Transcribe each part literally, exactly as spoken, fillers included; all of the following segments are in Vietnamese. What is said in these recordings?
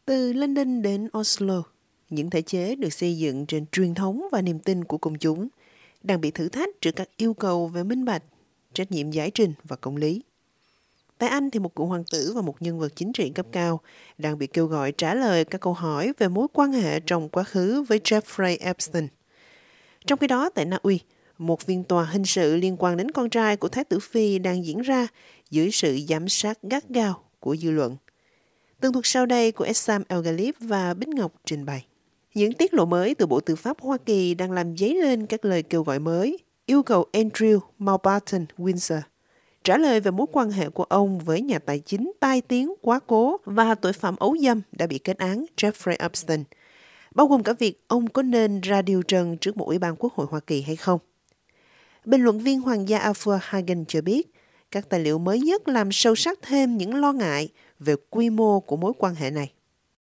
Từ London đến Oslo, những thể chế được xây dựng trên truyền thống và niềm tin của công chúng đang bị thử thách trước các yêu cầu về minh bạch, trách nhiệm giải trình và công lý. Tại Anh thì một cựu hoàng tử và một nhân vật chính trị cấp cao đang bị kêu gọi trả lời các câu hỏi về mối quan hệ trong quá khứ với Jeffrey Epstein. Trong khi đó, tại Na Uy, một phiên tòa hình sự liên quan đến con trai của Thái tử Phi đang diễn ra dưới sự giám sát gắt gao của dư luận. Tường thuật sau đây của Essam El-Ghalib và Bích Ngọc trình bày. Những tiết lộ mới từ Bộ Tư pháp Hoa Kỳ đang làm dấy lên các lời kêu gọi mới, yêu cầu Andrew Mountbatten Windsor trả lời về mối quan hệ của ông với nhà tài chính tai tiếng quá cố và tội phạm ấu dâm đã bị kết án Jeffrey Epstein, bao gồm cả việc ông có nên ra điều trần trước một ủy ban Quốc hội Hoa Kỳ hay không. Bình luận viên hoàng gia Arthur Hagen cho biết, các tài liệu mới nhất làm sâu sắc thêm những lo ngại về quy mô của mối quan hệ này.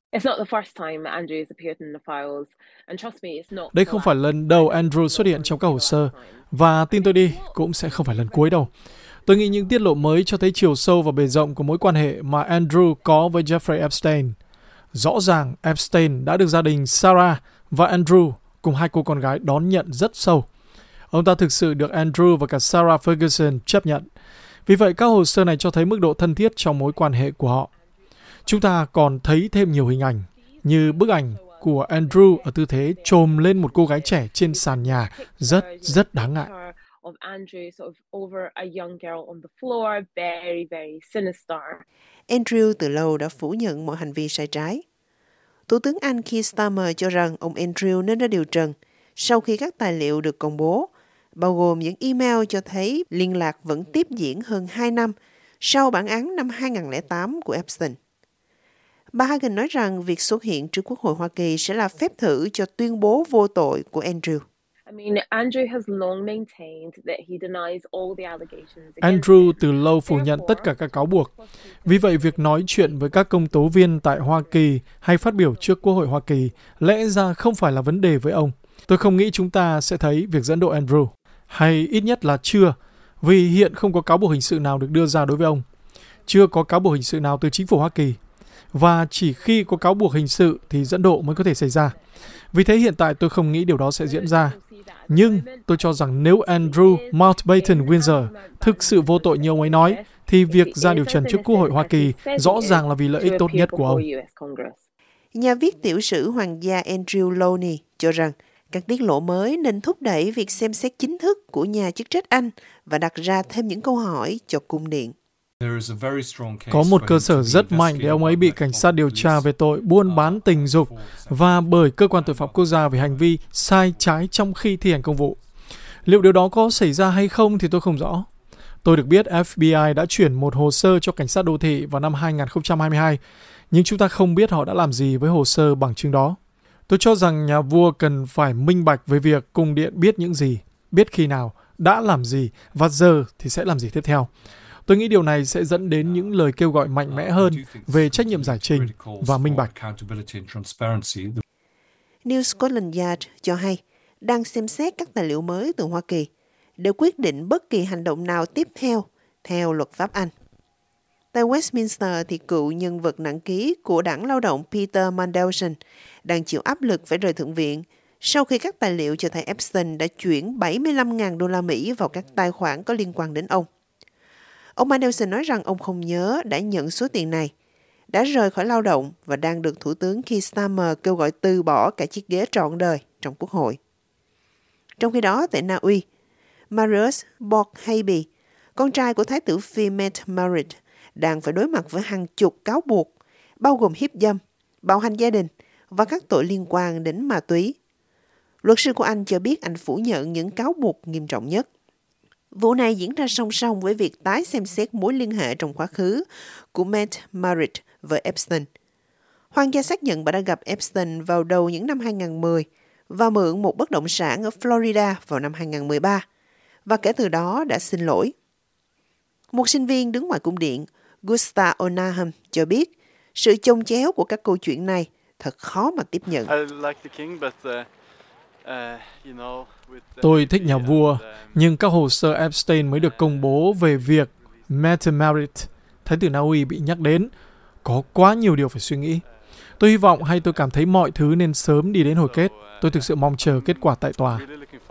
Đây không phải lần đầu Andrew xuất hiện trong các hồ sơ, và tin tôi đi, cũng sẽ không phải lần cuối đâu. Tôi nghĩ những tiết lộ mới cho thấy chiều sâu và bề rộng của mối quan hệ mà Andrew có với Jeffrey Epstein. Rõ ràng Epstein đã được gia đình Sarah và Andrew cùng hai cô con gái đón nhận rất sâu. Ông ta thực sự được Andrew và cả Sarah Ferguson chấp nhận. Vì vậy, các hồ sơ này cho thấy mức độ thân thiết trong mối quan hệ của họ. Chúng ta còn thấy thêm nhiều hình ảnh, như bức ảnh của Andrew ở tư thế chồm lên một cô gái trẻ trên sàn nhà, rất, rất đáng ngại. Andrew từ lâu đã phủ nhận mọi hành vi sai trái. Thủ tướng Anh Keir Starmer cho rằng ông Andrew nên ra điều trần sau khi các tài liệu được công bố, bao gồm những email cho thấy liên lạc vẫn tiếp diễn hơn hai năm sau bản án năm hai không không tám của Epstein. Bà Hagen nói rằng việc xuất hiện trước Quốc hội Hoa Kỳ sẽ là phép thử cho tuyên bố vô tội của Andrew. Andrew từ lâu phủ nhận tất cả các cáo buộc. Vì vậy, việc nói chuyện với các công tố viên tại Hoa Kỳ hay phát biểu trước Quốc hội Hoa Kỳ lẽ ra không phải là vấn đề với ông. Tôi không nghĩ chúng ta sẽ thấy việc dẫn độ Andrew, hay ít nhất là chưa, vì hiện không có cáo buộc hình sự nào được đưa ra đối với ông. Chưa có cáo buộc hình sự nào từ chính phủ Hoa Kỳ. Và chỉ khi có cáo buộc hình sự thì dẫn độ mới có thể xảy ra. Vì thế hiện tại tôi không nghĩ điều đó sẽ diễn ra. Nhưng tôi cho rằng nếu Andrew Mountbatten Windsor thực sự vô tội như ông ấy nói, thì việc ra điều trần trước Quốc hội Hoa Kỳ rõ ràng là vì lợi ích tốt nhất của ông. Nhà viết tiểu sử hoàng gia Andrew Lowney cho rằng các tiết lộ mới nên thúc đẩy việc xem xét chính thức của nhà chức trách Anh và đặt ra thêm những câu hỏi cho cung điện. Có một cơ sở rất mạnh để ông ấy bị cảnh sát điều tra về tội buôn bán tình dục và bởi cơ quan tội phạm quốc gia về hành vi sai trái trong khi thi hành công vụ. Liệu điều đó có xảy ra hay không thì tôi không rõ. Tôi được biết F B I đã chuyển một hồ sơ cho cảnh sát đô thị vào năm hai không hai hai, nhưng chúng ta không biết họ đã làm gì với hồ sơ bằng chứng đó. Tôi cho rằng nhà vua cần phải minh bạch với việc cung điện biết những gì, biết khi nào, đã làm gì và giờ thì sẽ làm gì tiếp theo. Tôi nghĩ điều này sẽ dẫn đến những lời kêu gọi mạnh mẽ hơn về trách nhiệm giải trình và minh bạch. New Scotland Yard cho hay đang xem xét các tài liệu mới từ Hoa Kỳ để quyết định bất kỳ hành động nào tiếp theo theo luật pháp Anh. Tại Westminster thì cựu nhân vật nặng ký của đảng lao động Peter Mandelson đang chịu áp lực phải rời thượng viện sau khi các tài liệu cho thấy Epstein đã chuyển bảy mươi lăm nghìn đô la Mỹ vào các tài khoản có liên quan đến ông. Ông Mandelson nói rằng ông không nhớ đã nhận số tiền này, đã rời khỏi lao động và đang được Thủ tướng Keir Starmer kêu gọi từ bỏ cả chiếc ghế trọn đời trong Quốc hội. Trong khi đó, tại Na Uy, Marius Borghaby, con trai của Thái tử Phi Mette-Marit, đang phải đối mặt với hàng chục cáo buộc, bao gồm hiếp dâm, bạo hành gia đình và các tội liên quan đến ma túy. Luật sư của anh cho biết anh phủ nhận những cáo buộc nghiêm trọng nhất. Vụ này diễn ra song song với việc tái xem xét mối liên hệ trong quá khứ của Mette-Marit với Epstein. Hoàng gia xác nhận bà đã gặp Epstein vào đầu những năm hai không một không và mượn một bất động sản ở Florida vào năm hai không một ba, và kể từ đó đã xin lỗi. Một sinh viên đứng ngoài cung điện, Gustav Onaham, cho biết sự chồng chéo của các câu chuyện này thật khó mà tiếp nhận. Tôi thích nhà vua, nhưng các hồ sơ Epstein mới được công bố về việc Mette-Marit, Thái tử Na Uy bị nhắc đến, có quá nhiều điều phải suy nghĩ. Tôi hy vọng hay tôi cảm thấy mọi thứ nên sớm đi đến hồi kết. Tôi thực sự mong chờ kết quả tại tòa.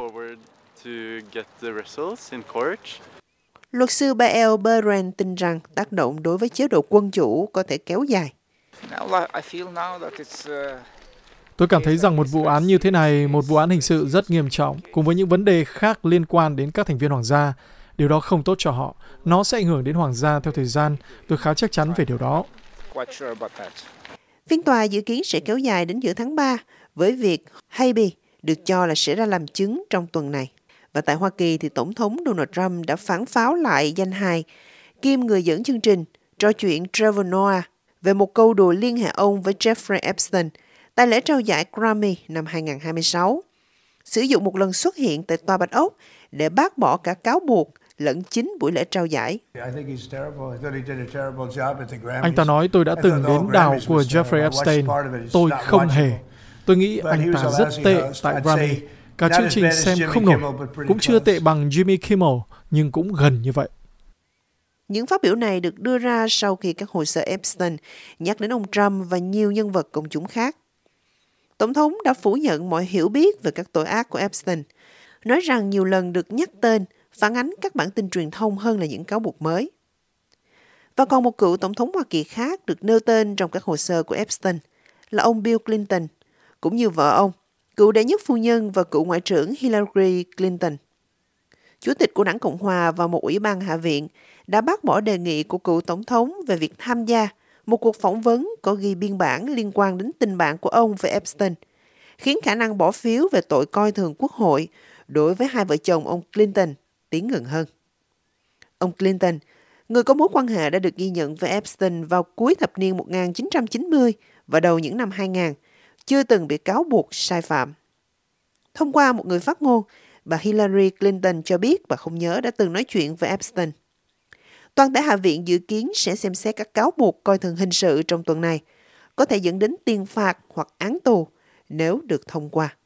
Luật sư Bael Berend tin rằng tác động đối với chế độ quân chủ có thể kéo dài. Tôi cảm thấy rằng một vụ án như thế này, một vụ án hình sự rất nghiêm trọng, cùng với những vấn đề khác liên quan đến các thành viên hoàng gia, điều đó không tốt cho họ. Nó sẽ ảnh hưởng đến hoàng gia theo thời gian. Tôi khá chắc chắn về điều đó. Phiên tòa dự kiến sẽ kéo dài đến giữa tháng ba, với việc Habee được cho là sẽ ra làm chứng trong tuần này. Và tại Hoa Kỳ thì Tổng thống Donald Trump đã phản pháo lại danh hài kiêm người dẫn chương trình trò chuyện Trevor Noah về một câu đùa liên hệ ông với Jeffrey Epstein tại lễ trao giải Grammy năm hai không hai sáu, sử dụng một lần xuất hiện tại Tòa Bạch Ốc để bác bỏ cả cáo buộc lẫn chính buổi lễ trao giải. Anh ta nói tôi đã từng đến đảo của Jeffrey Epstein. Tôi không hề. Tôi nghĩ anh ta rất tệ tại Grammy. Cả chương trình xem không nổi, cũng chưa tệ bằng Jimmy Kimmel, nhưng cũng gần như vậy. Những phát biểu này được đưa ra sau khi các hồ sơ Epstein nhắc đến ông Trump và nhiều nhân vật công chúng khác. Tổng thống đã phủ nhận mọi hiểu biết về các tội ác của Epstein, nói rằng nhiều lần được nhắc tên phản ánh các bản tin truyền thông hơn là những cáo buộc mới. Và còn một cựu tổng thống Hoa Kỳ khác được nêu tên trong các hồ sơ của Epstein là ông Bill Clinton, cũng như vợ ông, cựu đệ nhất phu nhân và cựu ngoại trưởng Hillary Clinton. Chủ tịch của đảng Cộng Hòa và một ủy ban Hạ viện đã bác bỏ đề nghị của cựu tổng thống về việc tham gia một cuộc phỏng vấn có ghi biên bản liên quan đến tình bạn của ông với Epstein, khiến khả năng bỏ phiếu về tội coi thường Quốc hội đối với hai vợ chồng ông Clinton tiến gần hơn. Ông Clinton, người có mối quan hệ đã được ghi nhận với Epstein vào cuối thập niên một nghìn chín trăm chín mươi và đầu những năm hai nghìn, chưa từng bị cáo buộc sai phạm. Thông qua một người phát ngôn, bà Hillary Clinton cho biết bà không nhớ đã từng nói chuyện với Epstein. Toàn thể Hạ viện dự kiến sẽ xem xét các cáo buộc coi thường hình sự trong tuần này, có thể dẫn đến tiền phạt hoặc án tù nếu được thông qua.